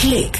Click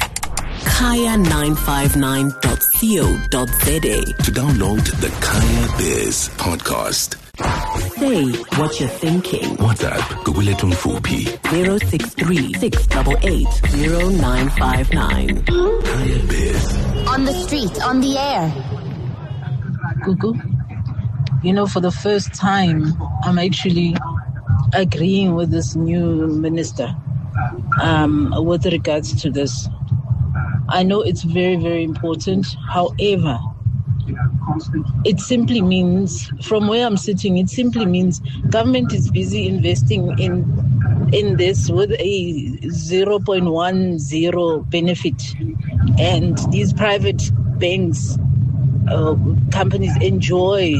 kaya959.co.za to download the Kaya Biz podcast. Say what you're thinking. WhatsApp Google Mfupi 063 688 0959. Kaya Biz. On the street, on the air. Gugu, for the first time, I'm actually agreeing with this new minister with regards to this. I know it's very, very important. However, it simply means, from where I'm sitting, it simply means government is busy investing in this with a 0.10 benefit. And these private banks, companies enjoy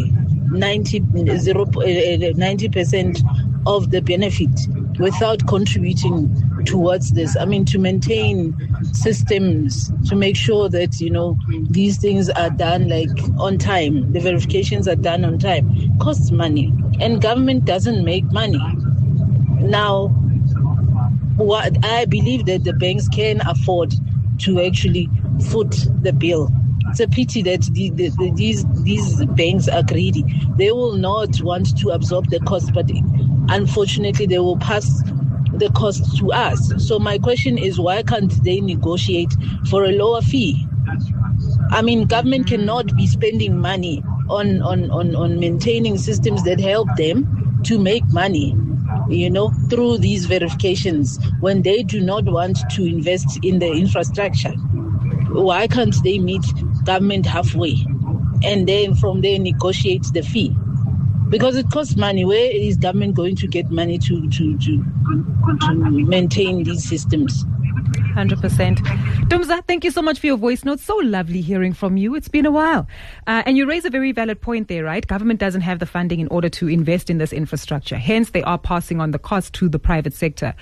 90% of the benefit without contributing towards this. I mean, to maintain systems, to make sure that, these things are done on time, the verifications are done on time, costs money, and government doesn't make money. Now, what I believe that the banks can afford to actually foot the bill. It's a pity that these banks are greedy. They will not want to absorb the cost, but unfortunately, they will pass the cost to us. So my question is, why can't they negotiate for a lower fee? I mean, government cannot be spending money on maintaining systems that help them to make money, through these verifications when they do not want to invest in the infrastructure. Why can't they meet government halfway and then from there negotiate the fee? Because it costs money. Where is government going to get money to maintain these systems? 100%. Dumza, thank you so much for your voice note. So lovely hearing from you. It's been a while. And you raise a very valid point there, right? Government doesn't have the funding in order to invest in this infrastructure. Hence, they are passing on the cost to the private sector.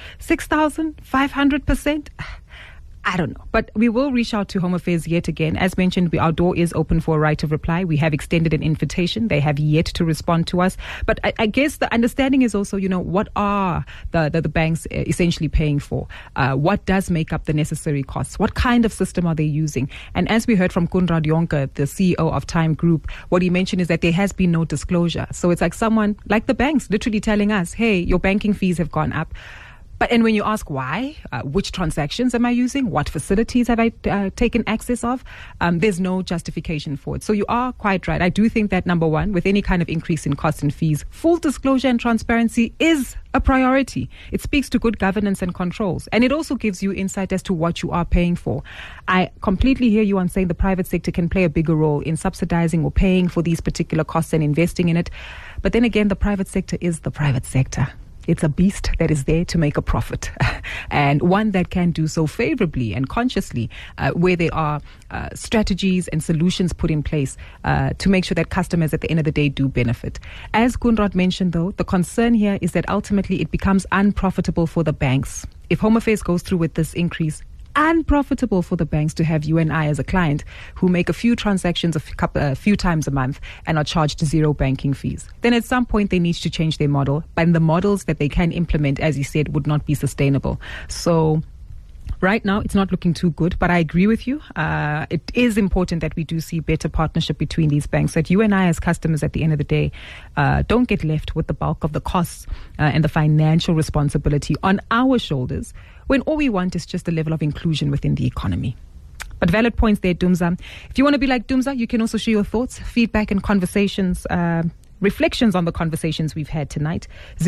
6,500%? I don't know. But we will reach out to Home Affairs yet again. As mentioned, our door is open for a right of reply. We have extended an invitation. They have yet to respond to us. But I guess the understanding is also, what are the banks essentially paying for? What does make up the necessary costs? What kind of system are they using? And as we heard from Koenraad Jonker, the CEO of Time Group, what he mentioned is that there has been no disclosure. So it's like someone, like the banks, literally telling us, hey, your banking fees have gone up. And when you ask why, which transactions am I using, what facilities have I taken access of, there's no justification for it. So you are quite right. I do think that, number one, with any kind of increase in costs and fees, full disclosure and transparency is a priority. It speaks to good governance and controls. And it also gives you insight as to what you are paying for. I completely hear you on saying the private sector can play a bigger role in subsidizing or paying for these particular costs and investing in it. But then again, the private sector is the private sector. It's a beast that is there to make a profit, and one that can do so favorably and consciously, where there are strategies and solutions put in place to make sure that customers at the end of the day do benefit. As Koenraad mentioned, though, the concern here is that ultimately it becomes unprofitable for the banks. If Home Affairs goes through with this increase, unprofitable for the banks to have you and I as a client who make a few transactions a few times a month and are charged zero banking fees. Then at some point they need to change their model, but the models that they can implement, as you said, would not be sustainable. So right now, it's not looking too good, but I agree with you. It is important that we do see better partnership between these banks, that you and I as customers at the end of the day don't get left with the bulk of the costs and the financial responsibility on our shoulders, when all we want is just a level of inclusion within the economy. But valid points there, Dumza. If you want to be like Dumza, you can also share your thoughts, feedback and conversations, reflections on the conversations we've had tonight.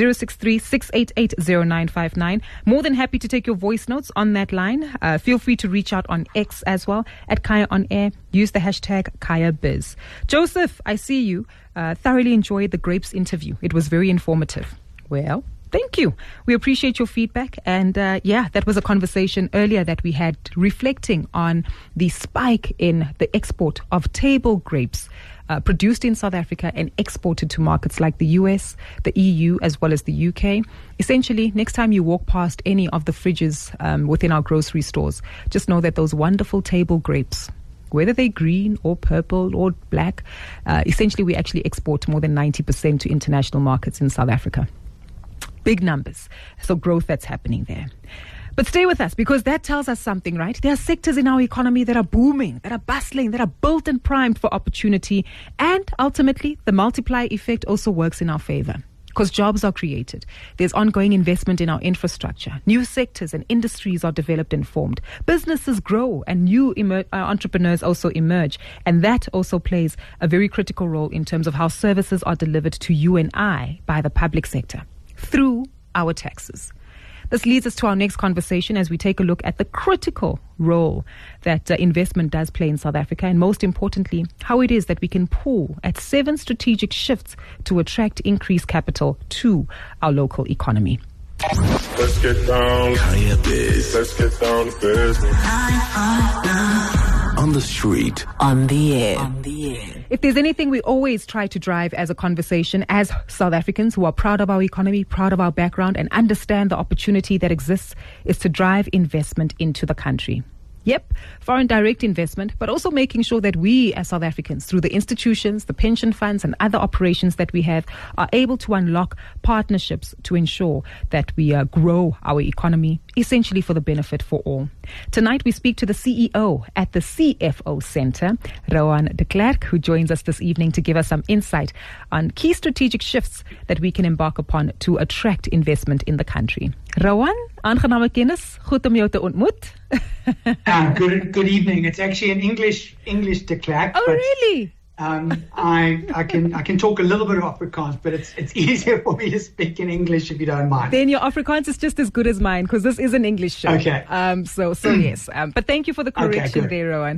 063-688-0959. More than happy to take your voice notes on that line. Feel free to reach out on X as well, at Kaya On Air. Use the hashtag KayaBiz. Joseph, I see you. Thoroughly enjoyed the Grapes interview. It was very informative. Well, thank you. We appreciate your feedback. And that was a conversation earlier that we had reflecting on the spike in the export of table grapes produced in South Africa and exported to markets like the US, the EU, as well as the UK. Essentially, next time you walk past any of the fridges within our grocery stores, just know that those wonderful table grapes, whether they're green or purple or black, essentially we actually export more than 90% to international markets in South Africa. Big numbers. So growth that's happening there. But stay with us, because that tells us something, right? There are sectors in our economy that are booming, that are bustling, that are built and primed for opportunity. And ultimately, the multiplier effect also works in our favor, because jobs are created. There's ongoing investment in our infrastructure. New sectors and industries are developed and formed. Businesses grow and new entrepreneurs also emerge. And that also plays a very critical role in terms of how services are delivered to you and I by the public sector through our taxes. This leads us to our next conversation as we take a look at the critical role that investment does play in South Africa, and most importantly, how it is that we can pull at 7 strategic shifts to attract increased capital to our local economy. Let's get down. Kaya Biz. Let's get down to business. On the street. On the air. On the air. If there's anything we always try to drive as a conversation as South Africans who are proud of our economy, proud of our background, and understand the opportunity that exists, is to drive investment into the country. Yep, foreign direct investment, but also making sure that we as South Africans, through the institutions, the pension funds and other operations that we have, are able to unlock partnerships to ensure that we grow our economy, essentially for the benefit for all. Tonight we speak to the CEO at the CFO Centre, Rowan de Klerk, who joins us this evening to give us some insight on key strategic shifts that we can embark upon to attract investment in the country. Rowan, aangename kennis, goed om jou te ontmoet. Good evening. It's actually an English de Klerk. Oh, really? I can talk a little bit of Afrikaans, but it's easier for me to speak in English if you don't mind. Then your Afrikaans is just as good as mine, because this is an English show. Okay. So yes. But thank you for the correction there, Rowan.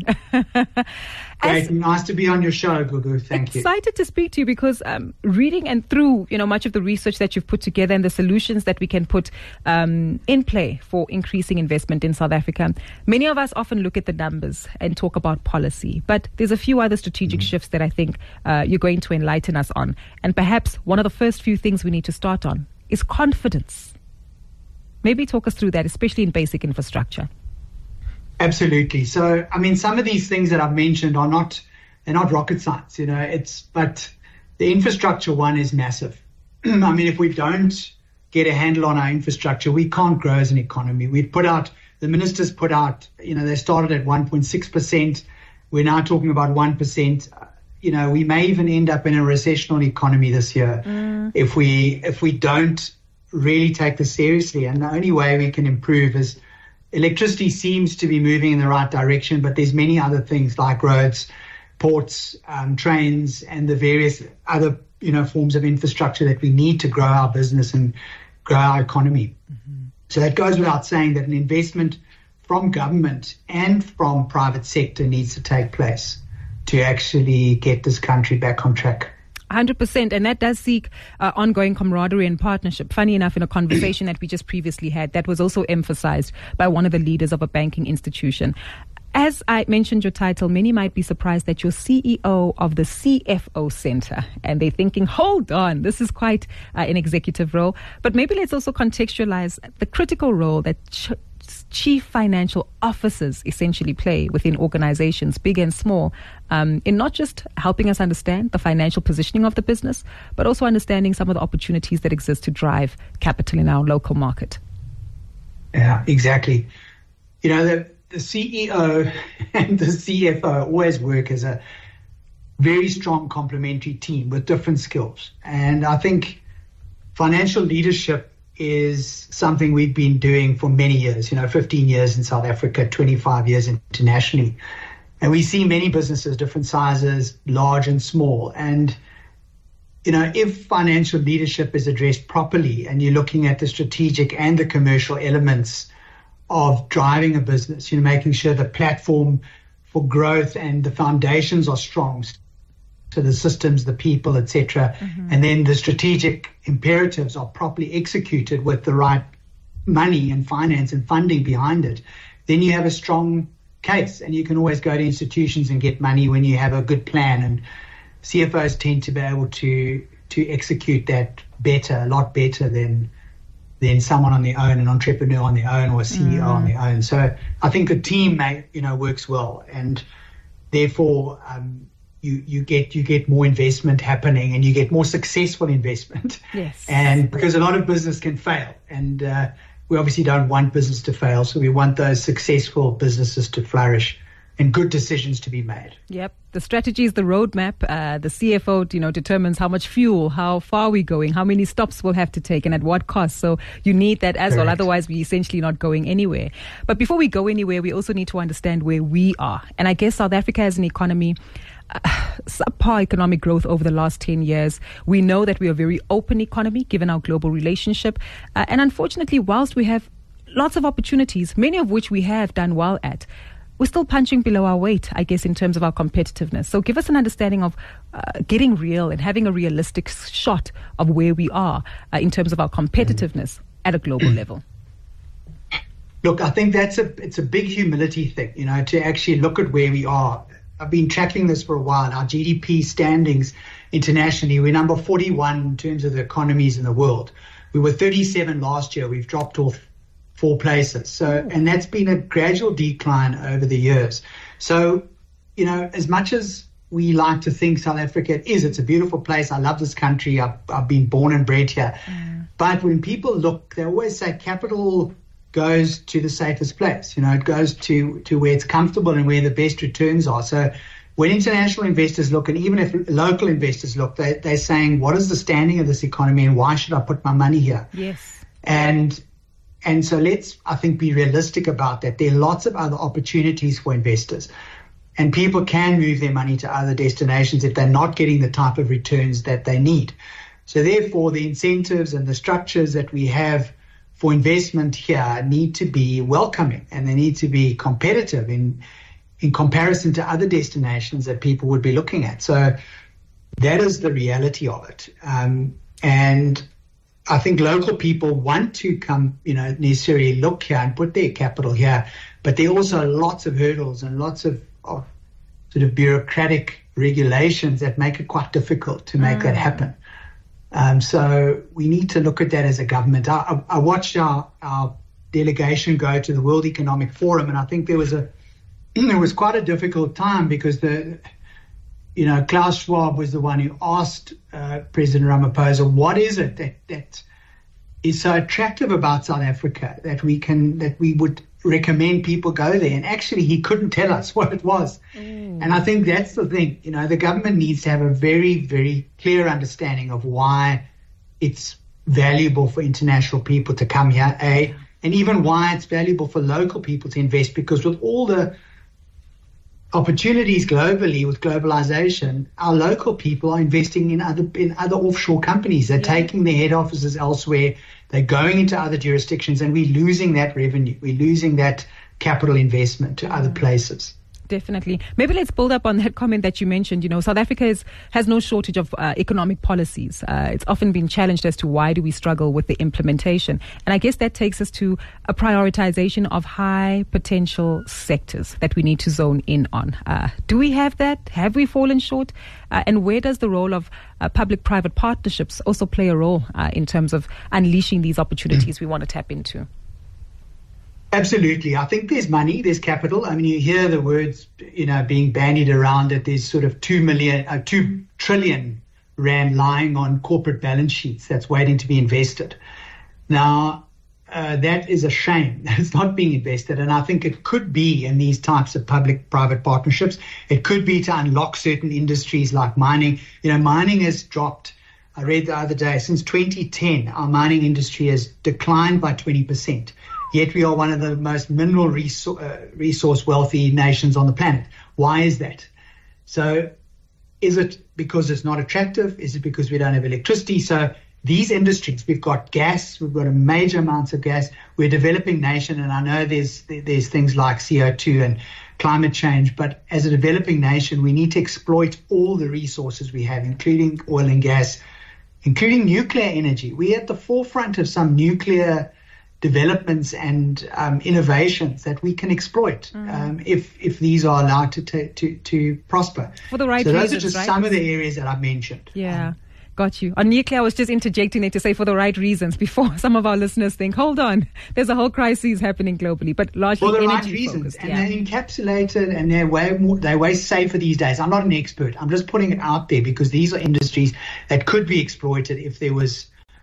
Great. Nice to be on your show, Gugu. Thank you. Excited to speak to you because reading and through much of the research that you've put together and the solutions that we can put in play for increasing investment in South Africa, many of us often look at the numbers and talk about policy, but there's a few other strategic shifts that I think you're going to enlighten us on. And perhaps one of the first few things we need to start on is confidence. Maybe talk us through that, especially in basic infrastructure. Absolutely. So, I mean, some of these things that I've mentioned they're not rocket science, but the infrastructure one is massive. I mean, if we don't get a handle on our infrastructure, we can't grow as an economy. The ministers put out, they started at 1.6%. We're now talking about 1%. We may even end up in a recessional economy this year if we don't really take this seriously. And the only way we can improve is electricity seems to be moving in the right direction, but there's many other things like roads, ports, trains, and the various other forms of infrastructure that we need to grow our business and grow our economy. So that goes without saying that an investment from government and from private sector needs to take place to actually get this country back on track. 100%, and that does seek ongoing camaraderie and partnership. Funny enough, in a conversation that we just previously had, that was also emphasized by one of the leaders of a banking institution. As I mentioned your title, many might be surprised that you're CEO of the CFO Centre, and they're thinking, hold on, this is quite an executive role. But maybe let's also contextualize the critical role that chief financial officers essentially play within organizations, big and small, in not just helping us understand the financial positioning of the business, but also understanding some of the opportunities that exist to drive capital in our local market. Yeah, exactly. The CEO and the CFO always work as a very strong complementary team with different skills. And I think financial leadership is something we've been doing for many years, 15 years in South Africa, 25 years internationally. And we see many businesses, different sizes, large and small. And, if financial leadership is addressed properly and you're looking at the strategic and the commercial elements of driving a business, making sure the platform for growth and the foundations are strong, so the systems, the people, etc., and then the strategic imperatives are properly executed with the right money and finance and funding behind it, then you have a strong case, and you can always go to institutions and get money when you have a good plan. And CFOs tend to be able to execute that a lot better than someone on their own, an entrepreneur on their own, or a CEO on their own. So I think a team works well, and therefore you get more investment happening, and you get more successful investment. Yes. And because a lot of business can fail, and we obviously don't want business to fail. So we want those successful businesses to flourish and good decisions to be made. Yep. The strategy is the roadmap. The CFO, determines how much fuel, how far we're going, how many stops we'll have to take, and at what cost. So you need that as well. Otherwise, we're essentially not going anywhere. But before we go anywhere, we also need to understand where we are. And I guess South Africa has an economy, subpar economic growth over the last 10 years. We know that we are a very open economy, given our global relationship. And unfortunately, whilst we have lots of opportunities, many of which we have done well at, we're still punching below our weight, I guess, in terms of our competitiveness. So give us an understanding of getting real and having a realistic shot of where we are in terms of our competitiveness at a global level. Look, I think it's a big humility thing, to actually look at where we are. I've been tracking this for a while. Our GDP standings internationally, we're number 41 in terms of the economies in the world. We were 37 last year. We've dropped off 4 places. So, and that's been a gradual decline over the years. So, as much as we like to think South Africa it's a beautiful place. I love this country. I've been born and bred here. But when people look, they always say capital goes to the safest place. It goes to where it's comfortable and where the best returns are. So when international investors look, and even if local investors look, they're saying, what is the standing of this economy and why should I put my money here? Yes. And so let's, I think, be realistic about that. There are lots of other opportunities for investors, and people can move their money to other destinations if they're not getting the type of returns that they need. So therefore, the incentives and the structures that we have for investment here need to be welcoming, and they need to be competitive in comparison to other destinations that people would be looking at. So that is the reality of it. And I think local people want to come, necessarily look here and put their capital here, but there are also lots of hurdles and lots of sort of bureaucratic regulations that make it quite difficult to make that happen. So we need to look at that as a government. I watched our delegation go to the World Economic Forum, and I think there was quite a difficult time because Klaus Schwab was the one who asked President Ramaphosa, what is it that is so attractive about South Africa that we would recommend people go there? And actually, he couldn't tell us what it was. And I think that's the thing. The government needs to have a very, very clear understanding of why it's valuable for international people to come here, and even why it's valuable for local people to invest, because with all the opportunities globally with globalization, our local people are investing in other offshore companies. They're taking their head offices elsewhere. They're going into other jurisdictions, and we're losing that revenue. We're losing that capital investment to other places. Definitely. Maybe let's build up on that comment that you mentioned. South Africa has no shortage of economic policies. It's often been challenged as to why do we struggle with the implementation. And I guess that takes us to a prioritization of high potential sectors that we need to zone in on. Do we have that? Have we fallen short? And where does the role of public-private partnerships also play a role in terms of unleashing these opportunities we want to tap into? Absolutely. I think there's money, there's capital. I mean, you hear the words, being bandied around that there's sort of 2 trillion rand lying on corporate balance sheets that's waiting to be invested. Now, that is a shame that it's not being invested. And I think it could be in these types of public-private partnerships. It could be to unlock certain industries like mining. Mining has dropped. I read the other day, since 2010, our mining industry has declined by 20%. Yet we are one of the most mineral resource wealthy nations on the planet. Why is that? So is it because it's not attractive? Is it because we don't have electricity? So these industries, we've got gas, we've got a major amounts of gas. We're a developing nation, and I know there's things like CO2 and climate change, but as a developing nation, we need to exploit all the resources we have, including oil and gas, including nuclear energy. We're at the forefront of some nuclear developments and innovations that we can exploit if these are allowed to prosper. For the right so reasons, those are just some of the areas that I've mentioned. Yeah. Got you. On nuclear, I was just interjecting there to say for the right reasons before some of our listeners think, hold on, there's a whole crisis happening globally, but largely for the energy right reasons. focused, and they're encapsulated, and they're way safer these days. I'm not an expert. I'm just putting it out there because these are industries that could be exploited if there was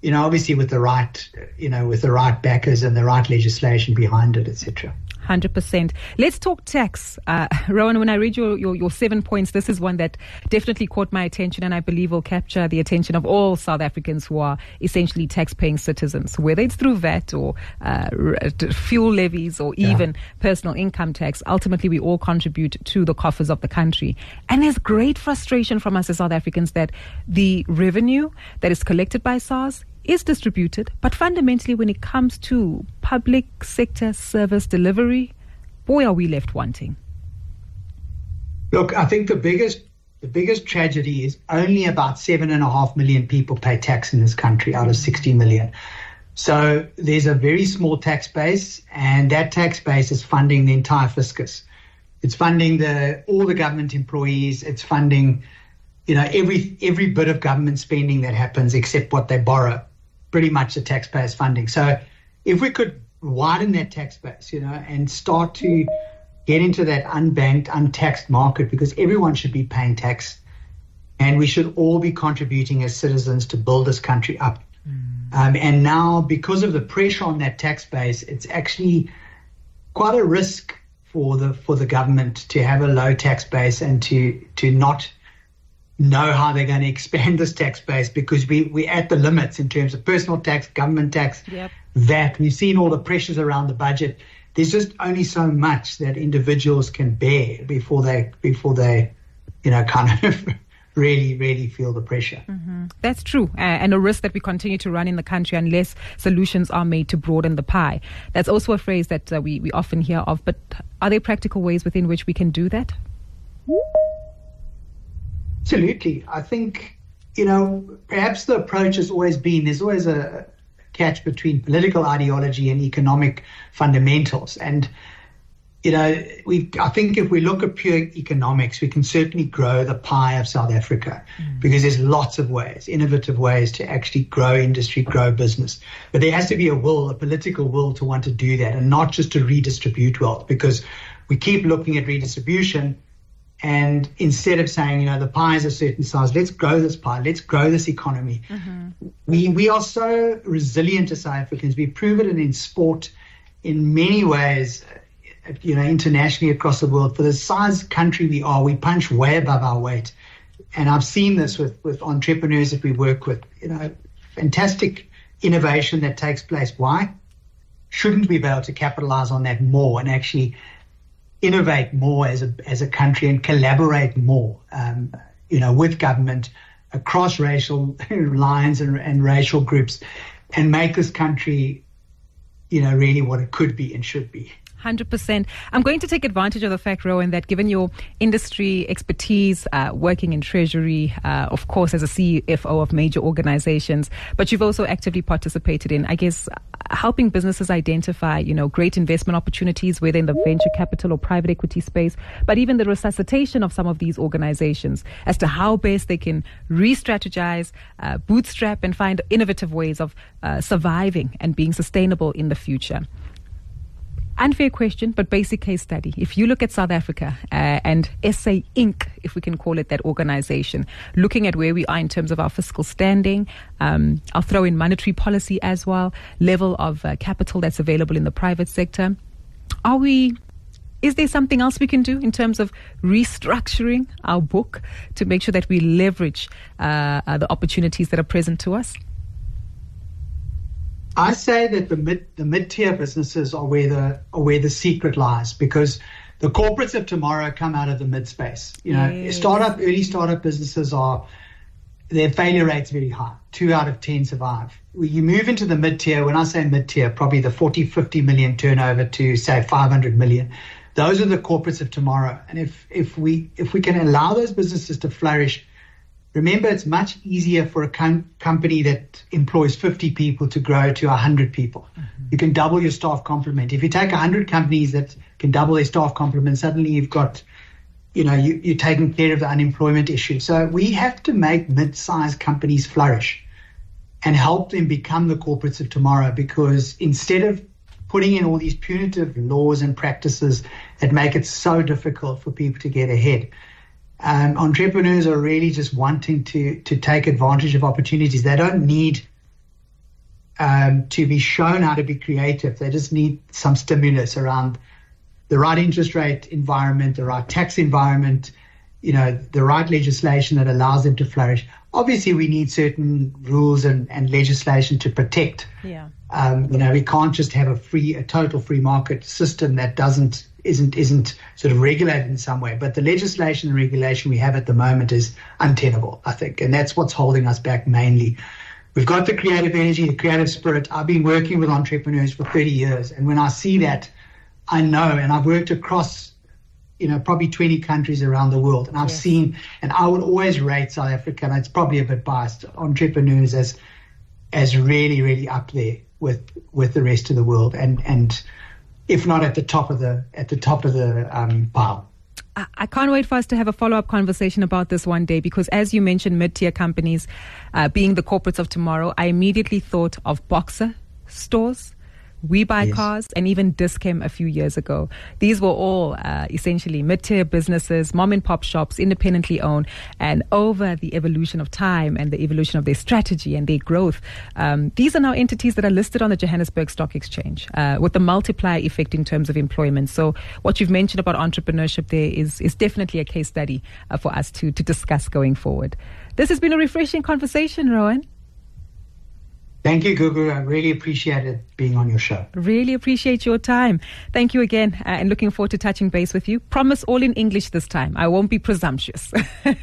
obviously with the right backers and the right legislation behind it, etc. 100%. Let's talk tax. Rowan, when I read your 7 points, this is one that definitely caught my attention, and I believe will capture the attention of all South Africans who are essentially tax-paying citizens, whether it's through VAT or fuel levies or even personal income tax. Ultimately, we all contribute to the coffers of the country. And there's great frustration from us as South Africans that the revenue that is collected by SARS is distributed, but fundamentally when it comes to public sector service delivery, boy, are we left wanting. Look, I think the biggest tragedy is only about 7.5 million people pay tax in this country out of 60 million. So there's a very small tax base, and that tax base is funding the entire fiscus. It's funding all the government employees. It's funding, every bit of government spending that happens except what they borrow. Pretty much the taxpayers' funding. So if we could widen that tax base, and start to get into that unbanked, untaxed market, because everyone should be paying tax and we should all be contributing as citizens to build this country up. And now, because of the pressure on that tax base, it's actually quite a risk for the government to have a low tax base and to not know how they're going to expand this tax base, because we're at the limits in terms of personal tax, government tax, VAT. We've seen all the pressures around the budget. There's just only so much that individuals can bear before they kind of really, really feel the pressure. Mm-hmm. That's true. And a risk that we continue to run in the country unless solutions are made to broaden the pie. That's also a phrase that we often hear of. But are there practical ways within which we can do that? Absolutely. I think, perhaps the approach has always been, there's always a catch between political ideology and economic fundamentals. And, I think if we look at pure economics, we can certainly grow the pie of South Africa because there's lots of ways, innovative ways to actually grow industry, grow business. But there has to be a political will to want to do that, and not just to redistribute wealth, because we keep looking at redistribution. And instead of saying, the pie is a certain size, let's grow this pie, let's grow this economy. Mm-hmm. We are so resilient as South Africans. We've proven it in sport in many ways, internationally across the world. For the size country we are, we punch way above our weight. And I've seen this with entrepreneurs that we work with, fantastic innovation that takes place. Why? Shouldn't we be able to capitalize on that more and actually innovate more as a country and collaborate more, with government across racial lines and racial groups, and make this country, really what it could be and should be. 100%. I'm going to take advantage of the fact, Rowan, that given your industry expertise, working in Treasury, of course, as a CFO of major organizations, but you've also actively participated in, I guess, helping businesses identify, great investment opportunities, whether in the venture capital or private equity space, but even the resuscitation of some of these organizations as to how best they can re-strategize, bootstrap, and find innovative ways of surviving and being sustainable in the future. Unfair question, but basic case study. If you look at South Africa and SA Inc., if we can call it that organization, looking at where we are in terms of our fiscal standing, I'll throw in monetary policy as well, level of capital that's available in the private sector. Is there something else we can do in terms of restructuring our book to make sure that we leverage the opportunities that are present to us? I say that the mid-tier businesses are where the secret lies, because the corporates of tomorrow come out of the mid space. Early startup businesses their failure rate's very high. 2 out of 10 survive. You move into the mid-tier. When I say mid-tier, probably the 40, 50 million turnover to say 500 million. Those are the corporates of tomorrow. And if we can allow those businesses to flourish. Remember, it's much easier for a company that employs 50 people to grow to 100 people. Mm-hmm. You can double your staff complement. If you take 100 companies that can double their staff complement, suddenly you've got, you're taking care of the unemployment issue. So we have to make mid-sized companies flourish and help them become the corporates of tomorrow, because instead of putting in all these punitive laws and practices that make it so difficult for people to get ahead, entrepreneurs are really just wanting to take advantage of opportunities. They don't need to be shown how to be creative. They just need some stimulus around the right interest rate environment, the right tax environment, the right legislation that allows them to flourish. Obviously, we need certain rules and legislation to protect. Yeah. We can't just have a total free market system that isn't sort of regulated in some way. But the legislation and regulation we have at the moment is untenable, I think, and that's what's holding us back mainly. We've got the creative energy, the creative spirit. I've been working with entrepreneurs for 30 years, and when I see that, I know, and I've worked across probably 20 countries around the world. And I've seen, and I would always rate South Africa, and it's probably a bit biased, entrepreneurs as really, really up there with the rest of the world, and if not at the top of the pile. I can't wait for us to have a follow-up conversation about this one day, because as you mentioned, mid-tier companies being the corporates of tomorrow, I immediately thought of Boxer stores, We Buy Cars, and even Dis-Chem a few years ago. These were all essentially mid-tier businesses, mom-and-pop shops, independently owned, and over the evolution of time and the evolution of their strategy and their growth, these are now entities that are listed on the Johannesburg Stock Exchange with the multiplier effect in terms of employment. So what you've mentioned about entrepreneurship there is definitely a case study for us to discuss going forward. This has been a refreshing conversation, Rowan. Thank you, Gugu. I really appreciated being on your show. Really appreciate your time. Thank you again, and looking forward to touching base with you. Promise all in English this time. I won't be presumptuous.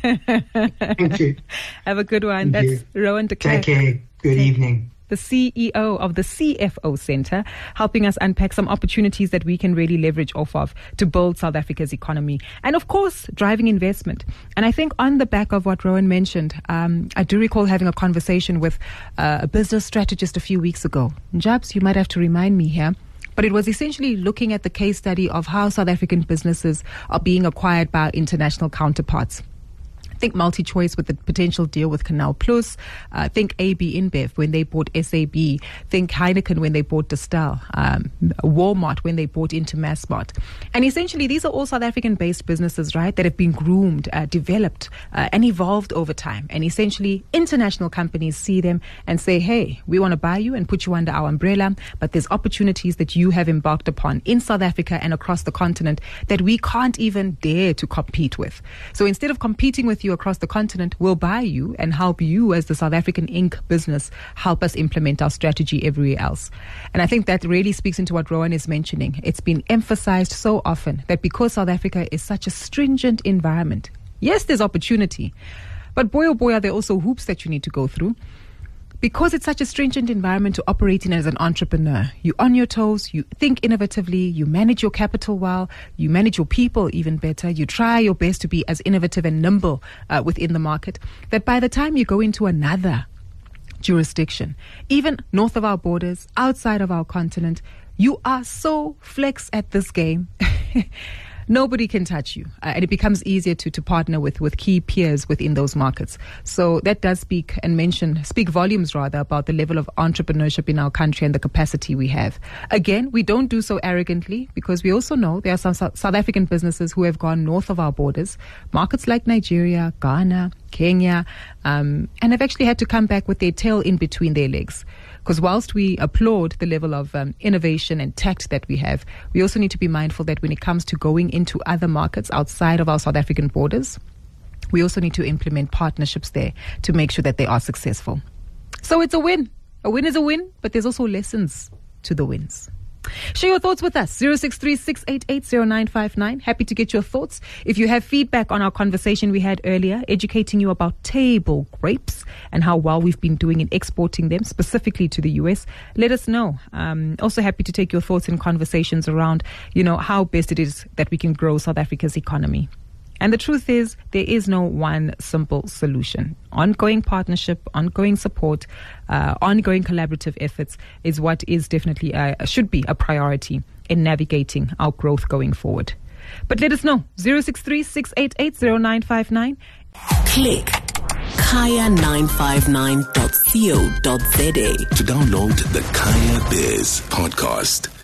Thank you. Have a good one. Thank That's Rowan de Klerk. Take care. Good evening. The CEO of the CFO Centre, helping us unpack some opportunities that we can really leverage off of to build South Africa's economy. And of course, driving investment. And I think on the back of what Rowan mentioned, I do recall having a conversation with a business strategist a few weeks ago. Jabs, you might have to remind me here. But it was essentially looking at the case study of how South African businesses are being acquired by international counterparts. Think MultiChoice with the potential deal with Canal Plus. Think AB InBev when they bought SAB. Think Heineken when they bought Distel. Walmart when they bought into Massmart. And essentially, these are all South African-based businesses, right, that have been groomed, developed, and evolved over time. And essentially, international companies see them and say, hey, we want to buy you and put you under our umbrella, but there's opportunities that you have embarked upon in South Africa and across the continent that we can't even dare to compete with. So instead of competing with you across the continent, we'll buy you and help you as the South African Inc. business help us implement our strategy everywhere else. And I think that really speaks into what Rowan is mentioning. It's been emphasized so often that because South Africa is such a stringent environment, yes, there's opportunity, but boy, oh boy, are there also hoops that you need to go through. Because it's such a stringent environment to operate in as an entrepreneur, you're on your toes, you think innovatively, you manage your capital well, you manage your people even better, you try your best to be as innovative and nimble within the market, that by the time you go into another jurisdiction, even north of our borders, outside of our continent, you are so flex at this game. Nobody can touch you. And it becomes easier to partner with key peers within those markets. So that does speak volumes rather about the level of entrepreneurship in our country and the capacity we have. Again, we don't do so arrogantly, because we also know there are some South African businesses who have gone north of our borders, markets like Nigeria, Ghana, Kenya, and have actually had to come back with their tail in between their legs. Because whilst we applaud the level of innovation and tact that we have, we also need to be mindful that when it comes to going into other markets outside of our South African borders, we also need to implement partnerships there to make sure that they are successful. So it's a win. A win is a win, but there's also lessons to the wins. Share your thoughts with us. 063-688-0959. Happy to get your thoughts. If you have feedback on our conversation we had earlier, educating you about table grapes and how well we've been doing in exporting them, specifically to the US, let us know. Also happy to take your thoughts and conversations around, how best it is that we can grow South Africa's economy. And the truth is, there is no one simple solution. Ongoing partnership, ongoing support, ongoing collaborative efforts is what is definitely, should be a priority in navigating our growth going forward. But let us know, 063-688-0959. Click kaya959.co.za to download the Kaya Biz podcast.